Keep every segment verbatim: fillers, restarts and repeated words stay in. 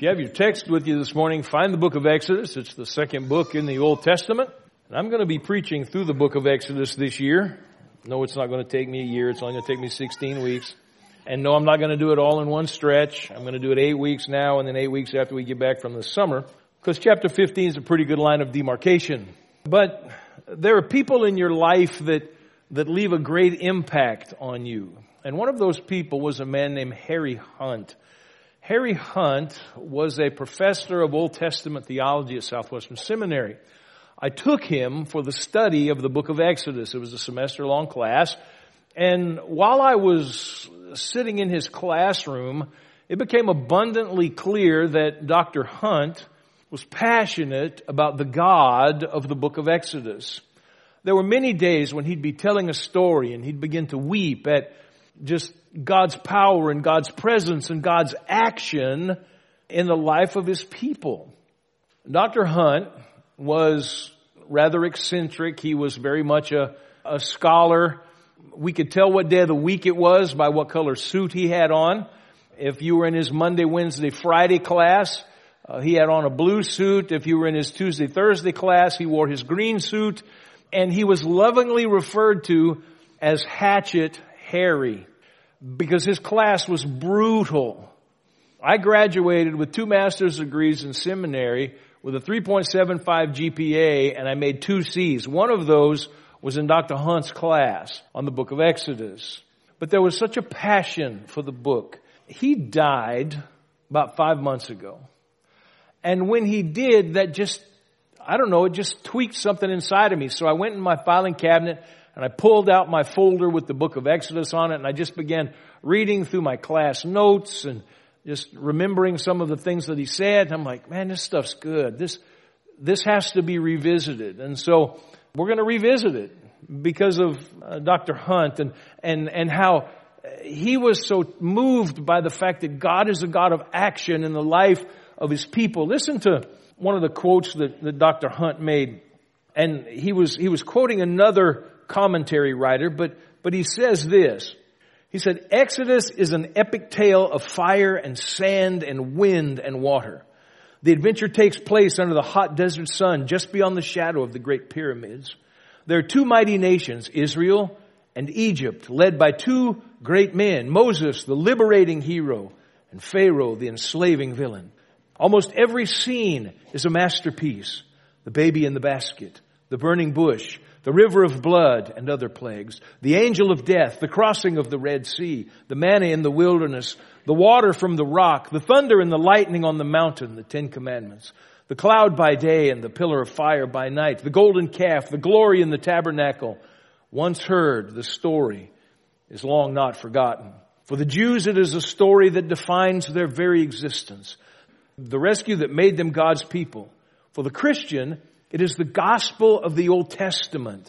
you have your text with you this morning, find the book of Exodus. It's the second book in the Old Testament. And I'm going to be preaching through the book of Exodus this year. No, it's not going to take me a year. It's only going to take me sixteen weeks. And no, I'm not going to do it all in one stretch. I'm going to do it eight weeks now and then eight weeks after we get back from the summer. Because chapter fifteen is a pretty good line of demarcation. But there are people in your life that, that leave a great impact on you. And one of those people was a man named Harry Hunt. Harry Hunt was a professor of Old Testament theology at Southwestern Seminary. I took him for the study of the book of Exodus. It was a semester-long class. And while I was sitting in his classroom, it became abundantly clear that Doctor Hunt was passionate about the God of the book of Exodus. There were many days when he'd be telling a story and he'd begin to weep at just God's power and God's presence and God's action in the life of his people. Doctor Hunt was rather eccentric. He was very much a, a scholar. We could tell what day of the week it was by what color suit he had on. If you were in his Monday, Wednesday, Friday class, uh, he had on a blue suit. If you were in his Tuesday, Thursday class, he wore his green suit. And he was lovingly referred to as Hatchet Harry because his class was brutal. I graduated with two master's degrees in seminary with a three point seven five G P A, and I made two C's. One of those was in Doctor Hunt's class on the book of Exodus. But there was such a passion for the book. He died about five months ago. And when he did, that just, I don't know, it just tweaked something inside of me. So I went in my filing cabinet and I pulled out my folder with the book of Exodus on it, and I just began reading through my class notes and just remembering some of the things that he said. I'm like, man, this stuff's good. This, this has to be revisited. And so we're going to revisit it because of uh, Doctor Hunt and, and, and how he was so moved by the fact that God is a God of action in the life of his people. Listen to one of the quotes that, that Doctor Hunt made. And he was, he was quoting another commentary writer, but, but he says this. He said, Exodus is an epic tale of fire and sand and wind and water. The adventure takes place under the hot desert sun just beyond the shadow of the great pyramids. There are two mighty nations, Israel and Egypt, led by two great men, Moses, the liberating hero, and Pharaoh, the enslaving villain. Almost every scene is a masterpiece. The baby in the basket, the burning bush, the river of blood and other plagues, the angel of death, the crossing of the Red Sea, the manna in the wilderness, the water from the rock, the thunder and the lightning on the mountain, the Ten Commandments, the cloud by day and the pillar of fire by night, the golden calf, the glory in the tabernacle. Once heard, the story is long not forgotten. For the Jews, it is a story that defines their very existence, the rescue that made them God's people. For the Christian, it is the gospel of the Old Testament.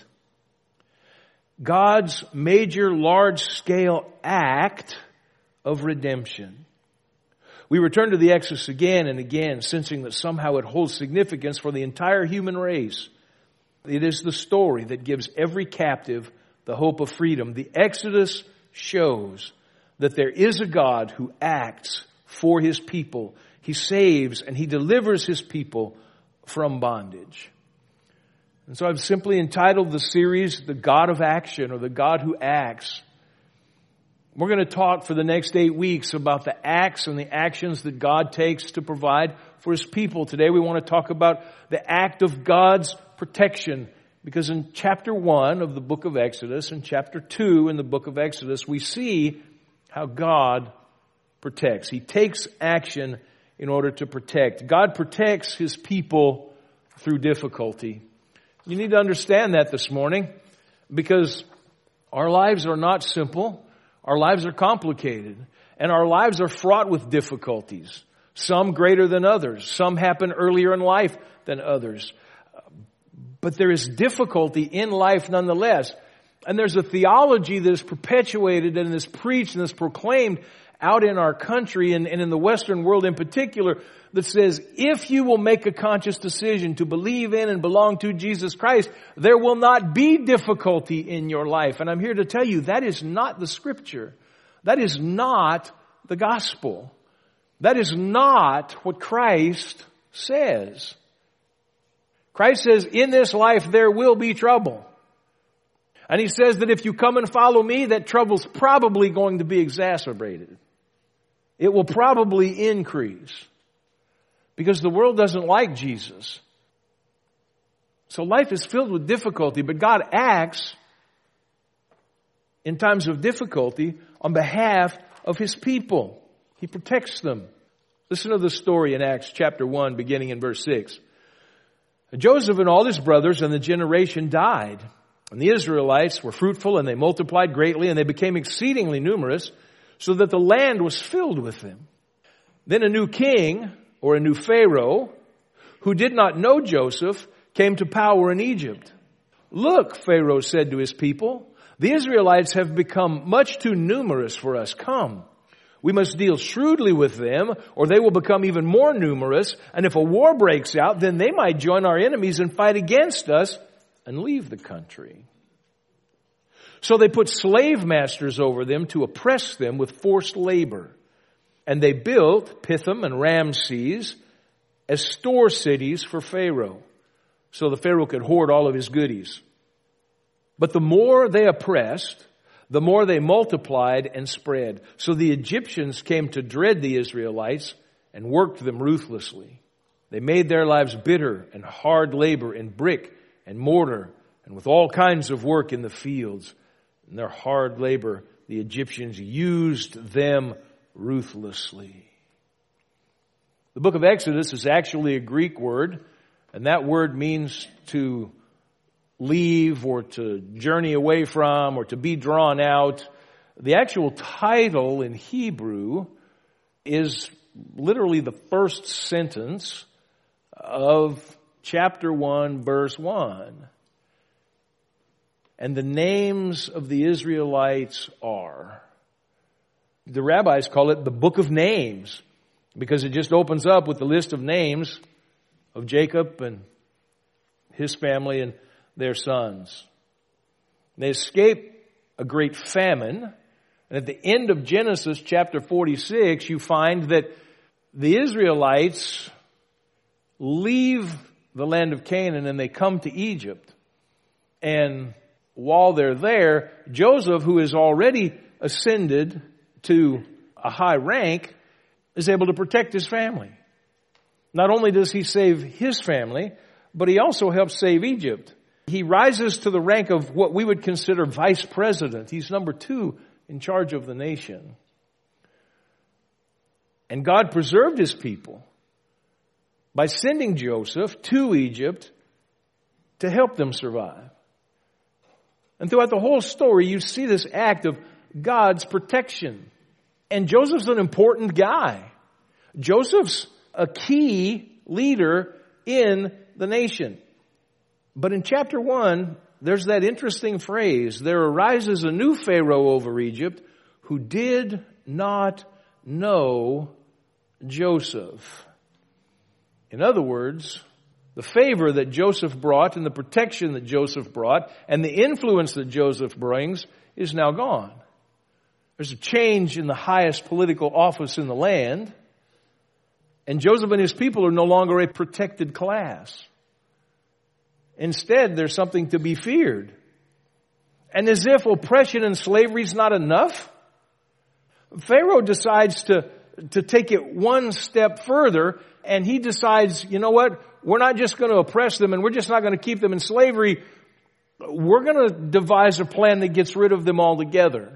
God's major large-scale act of redemption. We return to the Exodus again and again, sensing that somehow it holds significance for the entire human race. It is the story that gives every captive the hope of freedom. The Exodus shows that there is a God who acts for his people. He saves and he delivers his people from bondage. And so I've simply entitled the series, The God of Action, or The God Who Acts. We're going to talk for the next eight weeks about the acts and the actions that God takes to provide for his people. Today we want to talk about the act of God's protection. Because in chapter one of the book of Exodus and chapter two in the book of Exodus, we see how God protects. He takes action in order to protect. God protects his people through difficulty. You need to understand that this morning because our lives are not simple. Our lives are complicated. And our lives are fraught with difficulties. Some greater than others. Some happen earlier in life than others. But there is difficulty in life nonetheless. And there's a theology that is perpetuated and is preached and is proclaimed out in our country and, and in the Western world in particular that says if you will make a conscious decision to believe in and belong to Jesus Christ, there will not be difficulty in your life. And I'm here to tell you that is not the Scripture. That is not the gospel. That is not what Christ says. Christ says, in this life there will be trouble. And He says that if you come and follow me, that trouble's probably going to be exacerbated. It will probably increase. Because the world doesn't like Jesus. So life is filled with difficulty, but God acts in times of difficulty on behalf of His people. He protects them. Listen to the story in Acts chapter one, beginning in verse six. Joseph and all his brothers and the generation died. And the Israelites were fruitful and they multiplied greatly and they became exceedingly numerous so that the land was filled with them. Then a new king or a new Pharaoh who did not know Joseph came to power in Egypt. Look, Pharaoh said to his people, the Israelites have become much too numerous for us. Come, we must deal shrewdly with them or they will become even more numerous. And if a war breaks out, then they might join our enemies and fight against us and leave the country. So they put slave masters over them to oppress them with forced labor. And they built Pithom and Ramses as store cities for Pharaoh, so the Pharaoh could hoard all of his goodies. But the more they oppressed, the more they multiplied and spread. So the Egyptians came to dread the Israelites and worked them ruthlessly. They made their lives bitter and hard labor in brick and mortar and with all kinds of work in the fields. In their hard labor, the Egyptians used them ruthlessly. The book of Exodus is actually a Greek word, and that word means to leave or to journey away from or to be drawn out. The actual title in Hebrew is literally the first sentence of chapter one, verse one. And the names of the Israelites are, the rabbis call it the book of names, because it just opens up with the list of names of Jacob and his family and their sons. They escape a great famine. And at the end of Genesis chapter forty-six, you find that the Israelites leave the land of Canaan and they come to Egypt. And while they're there, Joseph, who is already ascended to a high rank, is able to protect his family. Not only does he save his family, but he also helps save Egypt. He rises to the rank of what we would consider vice president. He's number two in charge of the nation. And God preserved His people by sending Joseph to Egypt to help them survive. And throughout the whole story, you see this act of God's protection. And Joseph's an important guy. Joseph's a key leader in the nation. But in chapter one, there's that interesting phrase, there arises a new Pharaoh over Egypt who did not know Joseph. In other words, the favor that Joseph brought and the protection that Joseph brought and the influence that Joseph brings is now gone. There's a change in the highest political office in the land, and Joseph and his people are no longer a protected class. Instead, there's something to be feared. And as if oppression and slavery is not enough, Pharaoh decides to, to take it one step further, and he decides, you know what, we're not just going to oppress them and we're just not going to keep them in slavery. We're going to devise a plan that gets rid of them altogether.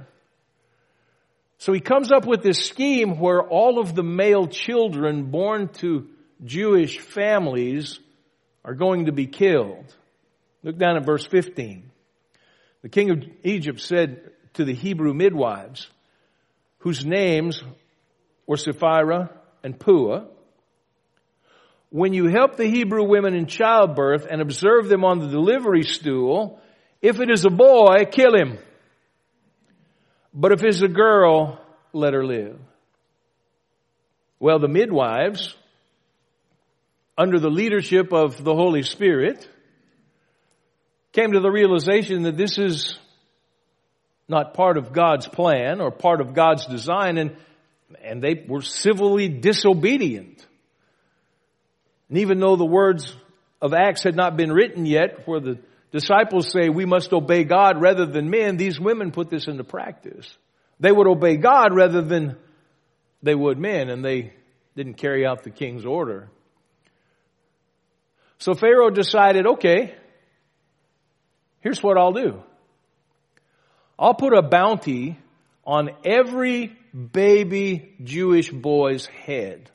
So he comes up with this scheme where all of the male children born to Jewish families are going to be killed. Look down at verse fifteen. The king of Egypt said to the Hebrew midwives, whose names were Sapphira and Puah, when you help the Hebrew women in childbirth and observe them on the delivery stool, if it is a boy, kill him. But if it's a girl, let her live. Well, the midwives, under the leadership of the Holy Spirit, came to the realization that this is not part of God's plan or part of God's design. And And they were civilly disobedient. And even though the words of Acts had not been written yet, where the disciples say we must obey God rather than men, these women put this into practice. They would obey God rather than they would men, and they didn't carry out the king's order. So Pharaoh decided, okay, here's what I'll do. I'll put a bounty on every baby Jewish boy's head.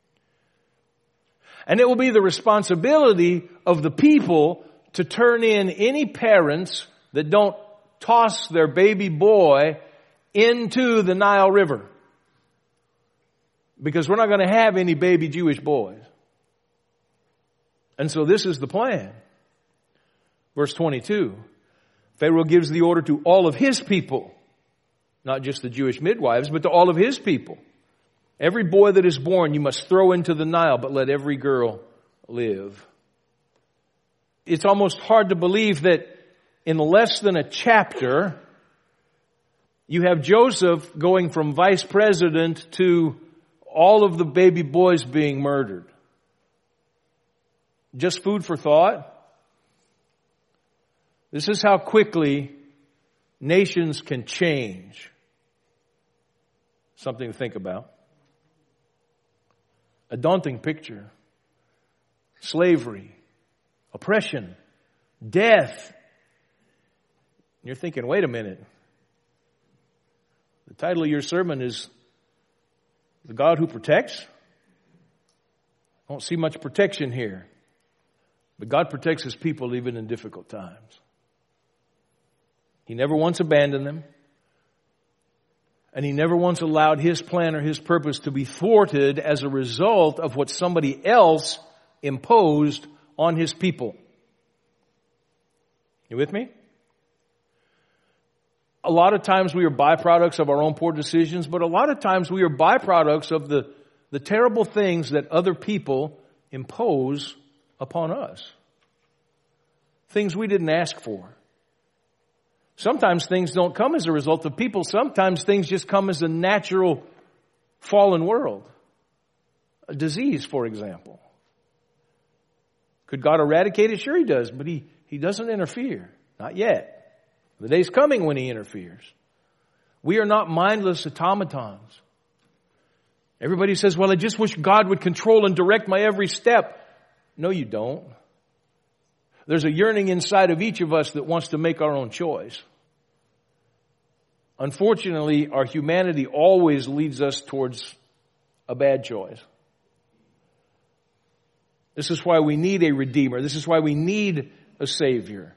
And it will be the responsibility of the people to turn in any parents that don't toss their baby boy into the Nile River. Because we're not going to have any baby Jewish boys. And so this is the plan. Verse twenty-two. Pharaoh gives the order to all of his people. Not just the Jewish midwives, but to all of his people. Every boy that is born you must throw into the Nile, but let every girl live. It's almost hard to believe that in less than a chapter, you have Joseph going from vice president to all of the baby boys being murdered. Just food for thought. This is how quickly nations can change. Something to think about. A daunting picture. Slavery, oppression, death. You're thinking, wait a minute. The title of your sermon is The God Who Protects? I don't see much protection here. But God protects His people even in difficult times. He never once abandoned them. And He never once allowed His plan or His purpose to be thwarted as a result of what somebody else imposed on His people. You with me? A lot of times we are byproducts of our own poor decisions, but a lot of times we are byproducts of the, the terrible things that other people impose upon us. Things we didn't ask for. Sometimes things don't come as a result of people. Sometimes things just come as a natural fallen world. A disease, for example. Could God eradicate it? Sure He does, but He, he doesn't interfere. Not yet. The day's coming when He interferes. We are not mindless automatons. Everybody says, well, I just wish God would control and direct my every step. No, you don't. There's a yearning inside of each of us that wants to make our own choice. Unfortunately, our humanity always leads us towards a bad choice. This is why we need a Redeemer. This is why we need a Savior.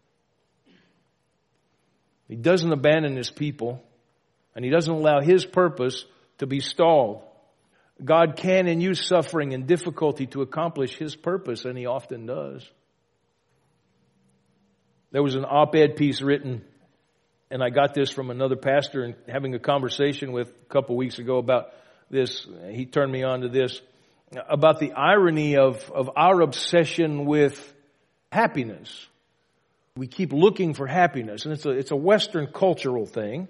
He doesn't abandon His people, and He doesn't allow His purpose to be stalled. God can and use suffering and difficulty to accomplish His purpose, and He often does. There was an op-ed piece written, and I got this from another pastor and having a conversation with a couple weeks ago about this. He turned me on to this, about the irony of, of our obsession with happiness. We keep looking for happiness, and it's a, it's a Western cultural thing.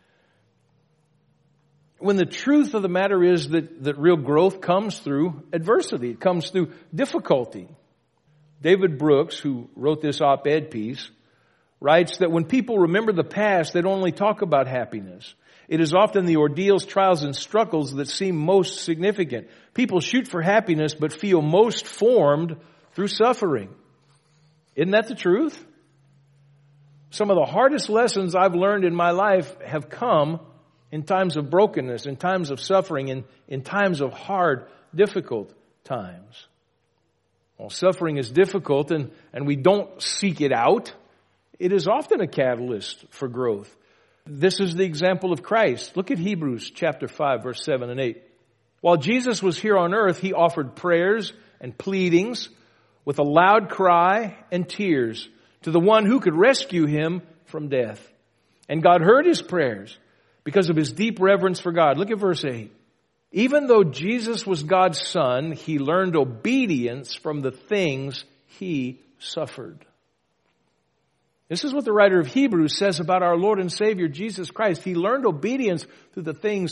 When the truth of the matter is that, that real growth comes through adversity. It comes through difficulty. David Brooks, who wrote this op-ed piece, writes that when people remember the past, they don't only talk about happiness. It is often the ordeals, trials, and struggles that seem most significant. People shoot for happiness, but feel most formed through suffering. Isn't that the truth? Some of the hardest lessons I've learned in my life have come in times of brokenness, in times of suffering, in, in times of hard, difficult times. Well, suffering is difficult and, and we don't seek it out. It is often a catalyst for growth. This is the example of Christ. Look at Hebrews chapter five, verse seven and eight. While Jesus was here on earth, He offered prayers and pleadings with a loud cry and tears to the one who could rescue Him from death. And God heard His prayers because of His deep reverence for God. Look at verse eight. Even though Jesus was God's Son, He learned obedience from the things He suffered. This is what the writer of Hebrews says about our Lord and Savior, Jesus Christ. He learned obedience through the things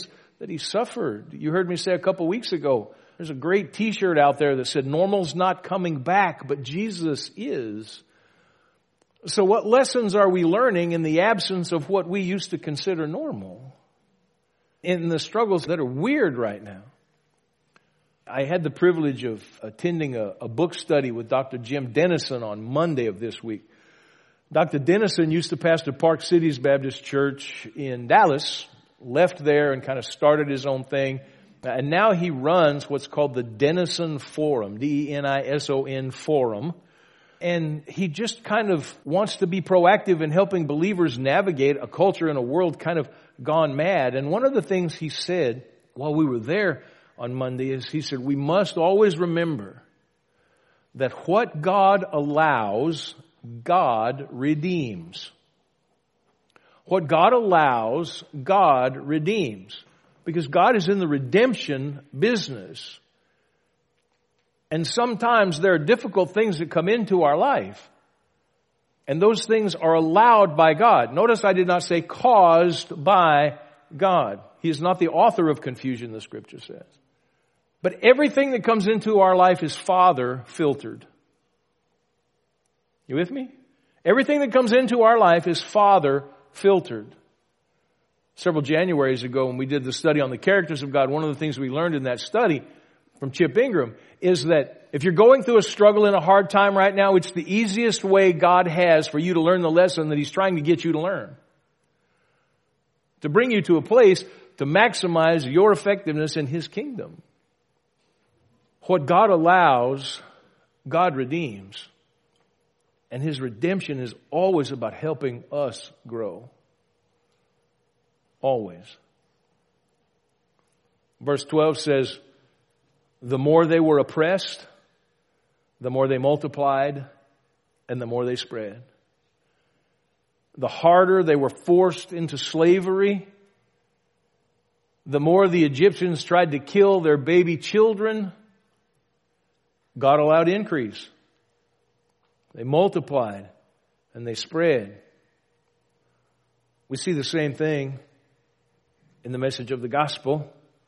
that he suffered. You heard me say a couple weeks ago, there's a great t-shirt out there that said, normal's not coming back, but Jesus is. So what lessons are we learning in the absence of what we used to consider normal? In the struggles that are weird right now. I had the privilege of attending a, a book study with Doctor Jim Dennison on Monday of this week. Doctor Dennison used to pastor Park Cities Baptist Church in Dallas, left there and kind of started his own thing. And now he runs what's called the Dennison Forum, D E N I S O N Forum. And he just kind of wants to be proactive in helping believers navigate a culture and a world kind of gone mad. And one of the things he said while we were there on Monday is he said, we must always remember that what God allows, God redeems. What God allows, God redeems. Because God is in the redemption business. And sometimes there are difficult things that come into our life. And those things are allowed by God. Notice I did not say caused by God. He is not the author of confusion, the Scripture says. But everything that comes into our life is Father filtered. You with me? Everything that comes into our life is Father filtered. Several Januaries ago when we did the study on the characters of God, one of the things we learned in that study from Chip Ingram is that if you're going through a struggle and a hard time right now, it's the easiest way God has for you to learn the lesson that He's trying to get you to learn. To bring you to a place to maximize your effectiveness in His kingdom. What God allows, God redeems. And His redemption is always about helping us grow. Always. Verse twelve says, the more they were oppressed, the more they multiplied, and the more they spread. The harder they were forced into slavery, the more the Egyptians tried to kill their baby children, God allowed increase. They multiplied and they spread. We see the same thing in the message of the gospel.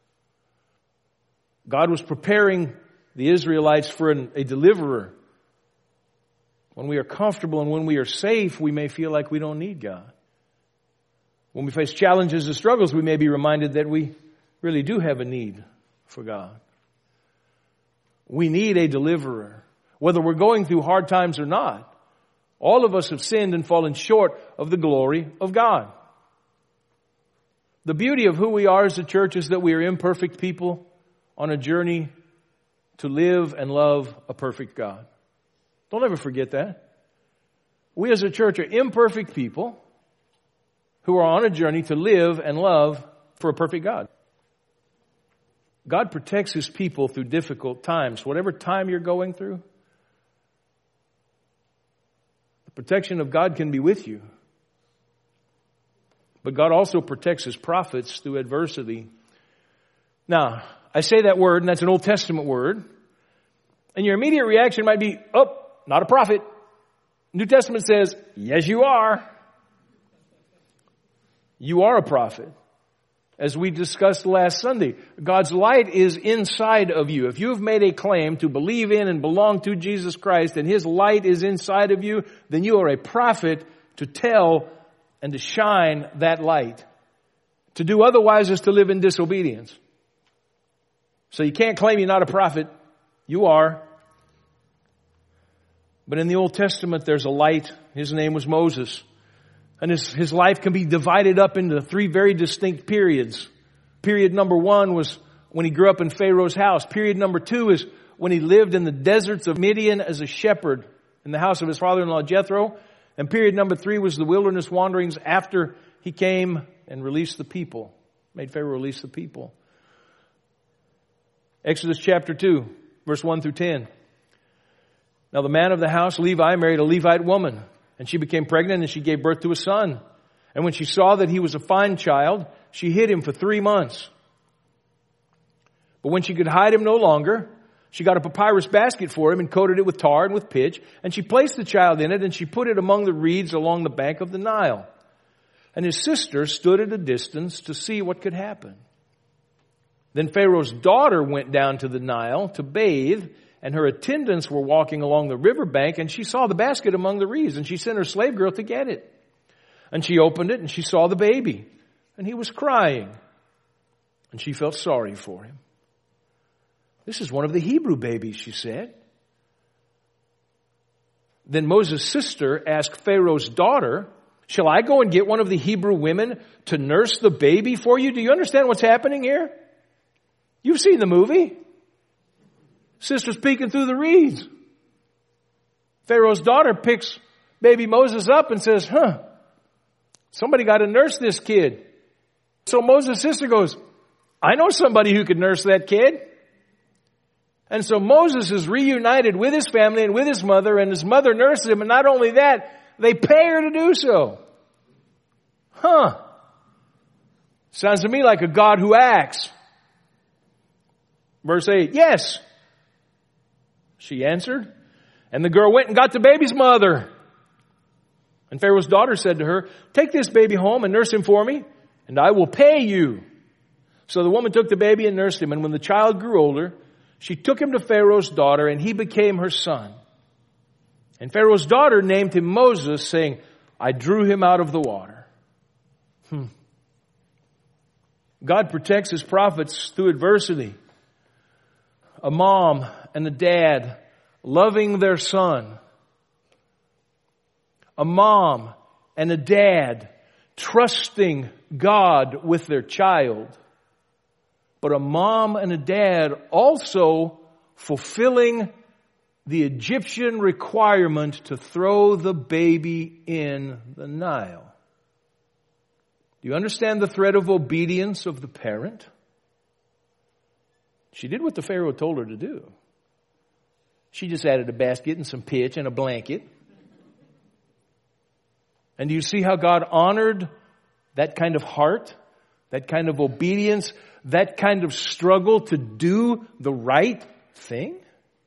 God was preparing the Israelites for an, a deliverer. When we are comfortable and when we are safe, we may feel like we don't need God. When we face challenges and struggles, we may be reminded that we really do have a need for God. We need a deliverer. Whether we're going through hard times or not, all of us have sinned and fallen short of the glory of God. The beauty of who we are as a church is that we are imperfect people on a journey to live and love a perfect God. Don't ever forget that. We as a church are imperfect people who are on a journey to live and love for a perfect God. God protects His people through difficult times. Whatever time you're going through, the protection of God can be with you. But God also protects His prophets through adversity. Now, I say that word, and that's an Old Testament word. And your immediate reaction might be, oh, not a prophet. New Testament says, yes, you are. You are a prophet. As we discussed last Sunday, God's light is inside of you. If you have made a claim to believe in and belong to Jesus Christ and His light is inside of you, then you are a prophet to tell and to shine that light. To do otherwise is to live in disobedience. So you can't claim you're not a prophet. You are. But in the Old Testament, there's a light. His name was Moses. And his, his life can be divided up into three very distinct periods. Period number one was when he grew up in Pharaoh's house. Period number two is when he lived in the deserts of Midian as a shepherd in the house of his father-in-law Jethro. And period number three was the wilderness wanderings after he came and released the people, made Pharaoh release the people. Exodus chapter two, verse one through ten. Now the man of the house, Levi, married a Levite woman, and she became pregnant and she gave birth to a son. And when she saw that he was a fine child, she hid him for three months. But when she could hide him no longer, she got a papyrus basket for him and coated it with tar and with pitch. And she placed the child in it and she put it among the reeds along the bank of the Nile. And his sister stood at a distance to see what could happen. Then Pharaoh's daughter went down to the Nile to bathe, and her attendants were walking along the riverbank, and she saw the basket among the reeds, and she sent her slave girl to get it. And she opened it, and she saw the baby, and he was crying, and she felt sorry for him. This is one of the Hebrew babies, she said. Then Moses' sister asked Pharaoh's daughter, shall I go and get one of the Hebrew women to nurse the baby for you? Do you understand what's happening here? You've seen the movie. Sister's peeking through the reeds. Pharaoh's daughter picks baby Moses up and says, huh, somebody got to nurse this kid. So Moses' sister goes, I know somebody who could nurse that kid. And so Moses is reunited with his family and with his mother, and his mother nurses him, and not only that, they pay her to do so. Huh. Sounds to me like a God who acts. Verse eight, yes, she answered. And the girl went and got the baby's mother. And Pharaoh's daughter said to her, take this baby home and nurse him for me, and I will pay you. So the woman took the baby and nursed him, and when the child grew older, she took him to Pharaoh's daughter, and he became her son. And Pharaoh's daughter named him Moses, saying, I drew him out of the water. Hmm. God protects his prophets through adversity. A mom and a dad loving their son. A mom and a dad trusting God with their child. But a mom and a dad also fulfilling the Egyptian requirement to throw the baby in the Nile. Do you understand the thread of obedience of the parent? She did what the Pharaoh told her to do. She just added a basket and some pitch and a blanket. And do you see how God honored that kind of heart, that kind of obedience, that kind of struggle to do the right thing?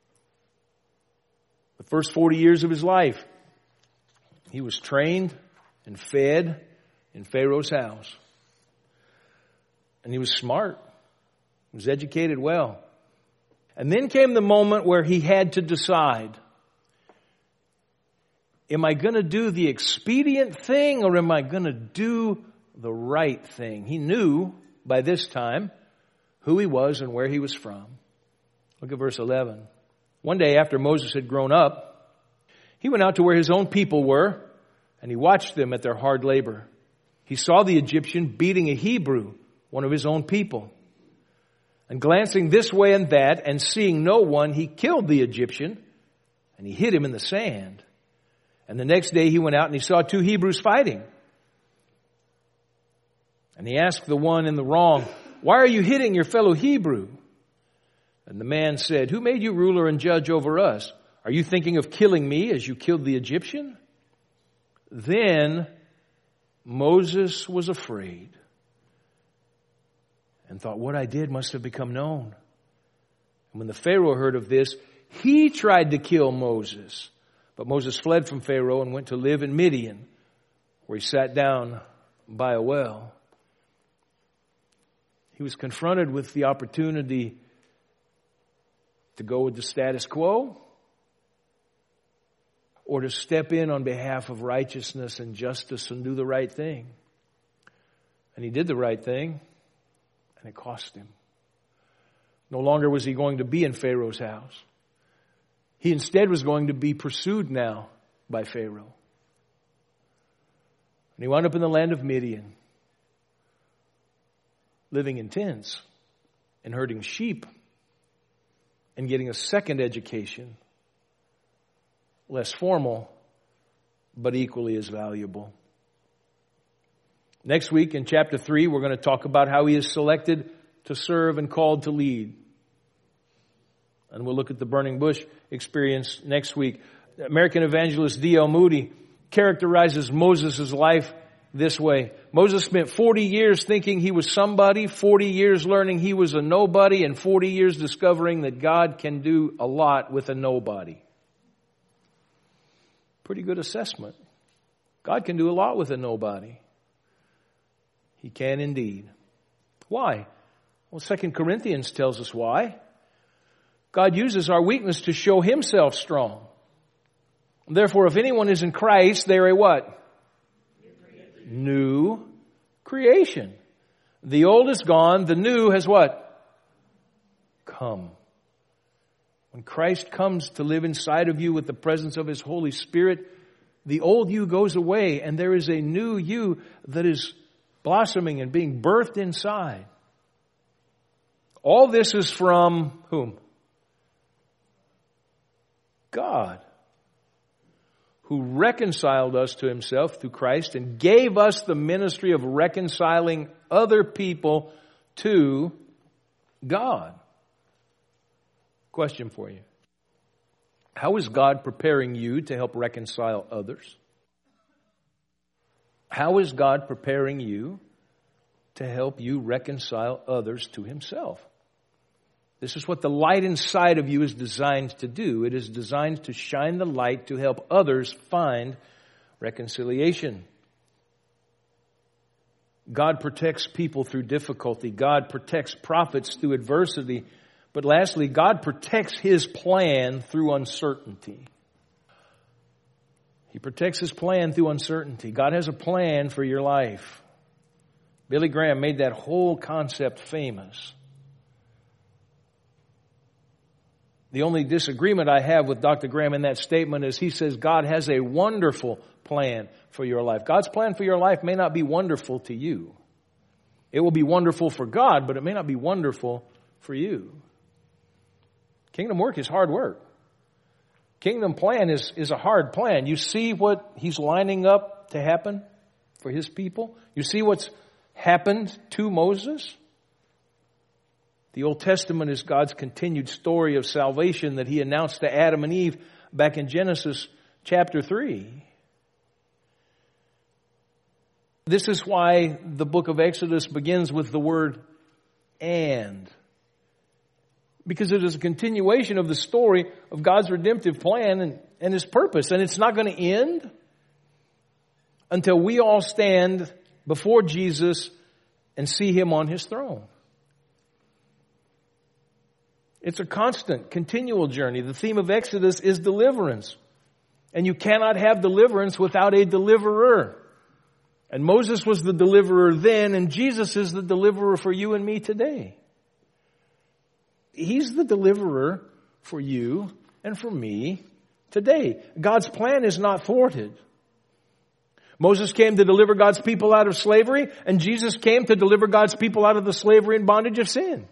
The first forty years of his life, he was trained and fed in Pharaoh's house. And he was smart. He was educated well. And then came the moment where he had to decide, am I going to do the expedient thing or am I going to do the right thing? He knew by this time who he was and where he was from. Look at verse eleven. One day after Moses had grown up, he went out to where his own people were, and he watched them at their hard labor. He saw the Egyptian beating a Hebrew, one of his own people. And glancing this way and that, and seeing no one, he killed the Egyptian, and he hid him in the sand. And the next day he went out and he saw two Hebrews fighting. And he asked the one in the wrong, why are you hitting your fellow Hebrew? And the man said, who made you ruler and judge over us? Are you thinking of killing me as you killed the Egyptian? Then Moses was afraid and thought, what I did must have become known. And when the Pharaoh heard of this, he tried to kill Moses. But Moses fled from Pharaoh and went to live in Midian, where he sat down by a well. He was confronted with the opportunity to go with the status quo or to step in on behalf of righteousness and justice and do the right thing. And he did the right thing, and it cost him. No longer was he going to be in Pharaoh's house. He instead was going to be pursued now by Pharaoh. And he wound up in the land of Midian, living in tents and herding sheep and getting a second education, less formal, but equally as valuable. Next week in chapter three, we're going to talk about how he is selected to serve and called to lead. And we'll look at the burning bush experience next week. American evangelist D L Moody characterizes Moses' life this way. Moses spent forty years thinking he was somebody, forty years learning he was a nobody, and forty years discovering that God can do a lot with a nobody. Pretty good assessment. God can do a lot with a nobody. He can indeed. Why? Well, Second Corinthians tells us why. God uses our weakness to show Himself strong. Therefore, if anyone is in Christ, they're a what? New creation. The old is gone, the new has what? Come. When Christ comes to live inside of you with the presence of His Holy Spirit, the old you goes away and there is a new you that is blossoming and being birthed inside. All this is from whom? God, who reconciled us to Himself through Christ and gave us the ministry of reconciling other people to God. Question for you. How is God preparing you to help reconcile others? How is God preparing you to help you reconcile others to Himself? This is what the light inside of you is designed to do. It is designed to shine the light to help others find reconciliation. God protects people through difficulty. God protects prophets through adversity. But lastly, God protects His plan through uncertainty. He protects His plan through uncertainty. God has a plan for your life. Billy Graham made that whole concept famous. The only disagreement I have with Doctor Graham in that statement is he says God has a wonderful plan for your life. God's plan for your life may not be wonderful to you. It will be wonderful for God, but it may not be wonderful for you. Kingdom work is hard work. Kingdom plan is, is a hard plan. You see what He's lining up to happen for His people? You see what's happened to Moses? The Old Testament is God's continued story of salvation that He announced to Adam and Eve back in Genesis chapter three. This is why the book of Exodus begins with the word "and." Because it is a continuation of the story of God's redemptive plan and, and His purpose. And it's not going to end until we all stand before Jesus and see Him on His throne. It's a constant, continual journey. The theme of Exodus is deliverance. And you cannot have deliverance without a deliverer. And Moses was the deliverer then, and Jesus is the deliverer for you and me today. He's the deliverer for you and for me today. God's plan is not thwarted. Moses came to deliver God's people out of slavery, and Jesus came to deliver God's people out of the slavery and bondage of sin.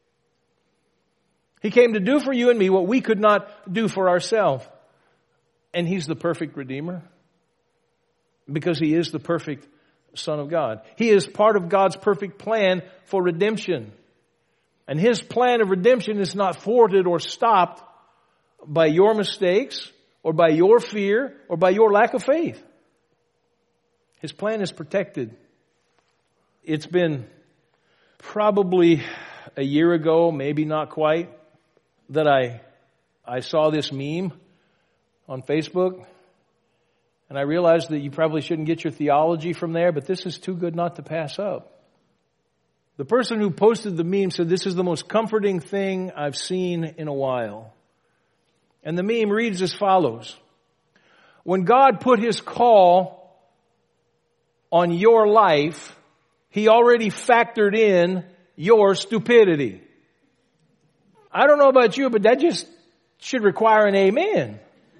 He came to do for you and me what we could not do for ourselves. And He's the perfect Redeemer because He is the perfect Son of God. He is part of God's perfect plan for redemption. And His plan of redemption is not thwarted or stopped by your mistakes or by your fear or by your lack of faith. His plan is protected. It's been probably a year ago, maybe not quite, that I I saw this meme on Facebook, and I realized that you probably shouldn't get your theology from there, but this is too good not to pass up. The person who posted the meme said, "This is the most comforting thing I've seen in a while." And the meme reads as follows: when God put His call on your life, He already factored in your stupidity. I don't know about you, but that just should require an amen.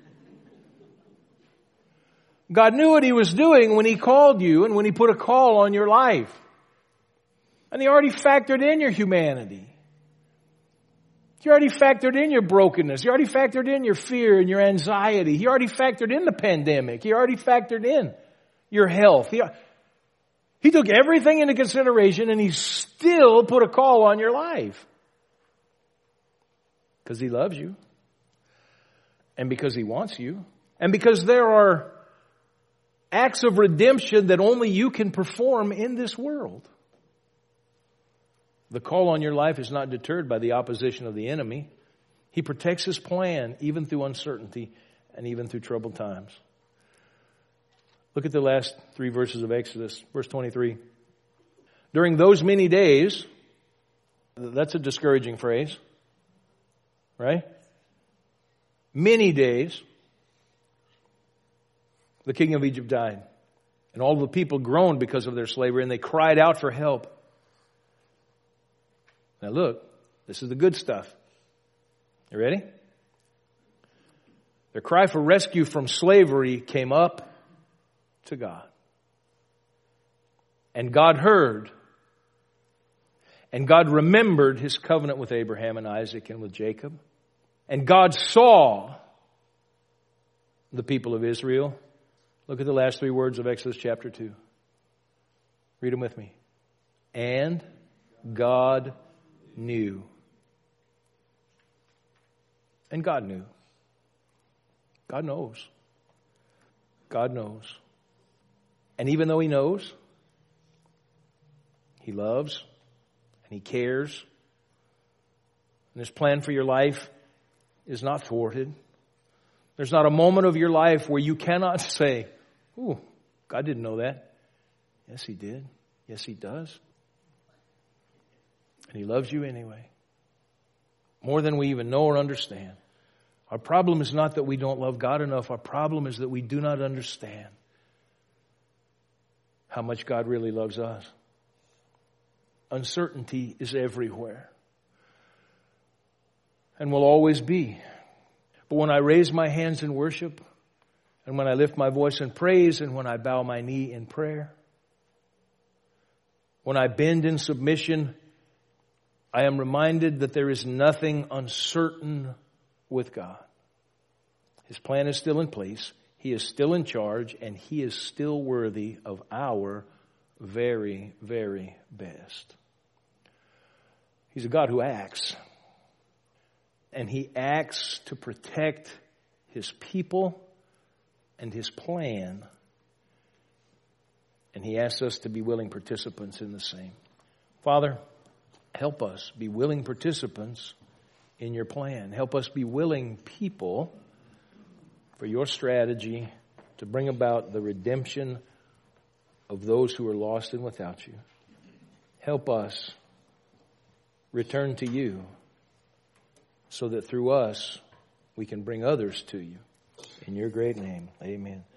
God knew what He was doing when He called you and when He put a call on your life. And He already factored in your humanity. He already factored in your brokenness. He already factored in your fear and your anxiety. He already factored in the pandemic. He already factored in your health. He, he took everything into consideration, and He still put a call on your life. Because He loves you. And because He wants you. And because there are acts of redemption that only you can perform in this world. The call on your life is not deterred by the opposition of the enemy. He protects His plan even through uncertainty and even through troubled times. Look at the last three verses of Exodus. Verse twenty-three. During those many days, That's a discouraging phrase, right? Many days, the king of Egypt died. And all the people groaned because of their slavery, and they cried out for help. Now look, this is the good stuff. You ready? Their cry for rescue from slavery came up to God. And God heard. And God remembered His covenant with Abraham and Isaac and with Jacob. And God saw the people of Israel. Look at the last three words of Exodus chapter two. Read them with me. And God knew. And God knew. God knows. God knows. And even though He knows, He loves and He cares. And His plan for your life is not thwarted. There's not a moment of your life where you cannot say, "Ooh, God didn't know that." Yes, He did. Yes, He does. And He loves you anyway. More than we even know or understand. Our problem is not that we don't love God enough. Our problem is that we do not understand how much God really loves us. Uncertainty is everywhere. And will always be. But when I raise my hands in worship, and when I lift my voice in praise, and when I bow my knee in prayer, when I bend in submission, I am reminded that there is nothing uncertain with God. His plan is still in place. He is still in charge, and He is still worthy of our very, very best. He's a God who acts. And He acts to protect His people and His plan. And He asks us to be willing participants in the same. Father, help us be willing participants in Your plan. Help us be willing people for Your strategy to bring about the redemption of those who are lost and without You. Help us return to You, so that through us we can bring others to You. In Your great name, amen.